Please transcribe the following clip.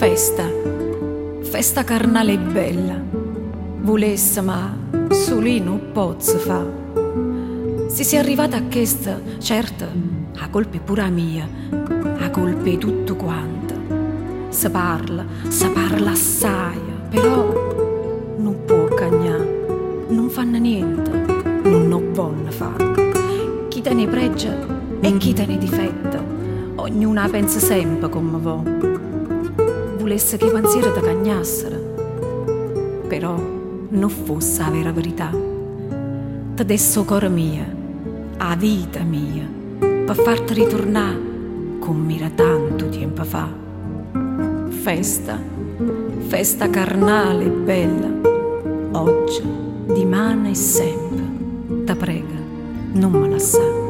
Festa, festa carnale bella, volesse ma soli non pozzo fa. Se si è arrivata a questa, certo, a colpa è pure mia, a colpa è tutto quanto. Si parla assai, però non può cagnare, non fanno niente, non vogliono fare. Chi te ne pregia e chi te ne difetta, ognuna pensa sempre come vuole. Volesse che i pensieri ti cagnassero, però non fosse la vera verità. Ti desso cuore mia, a vita mia, per farti ritornare come era tanto tempo fa. Festa, festa carnale bella, oggi, dimane e sempre, ti prega, non me la sa.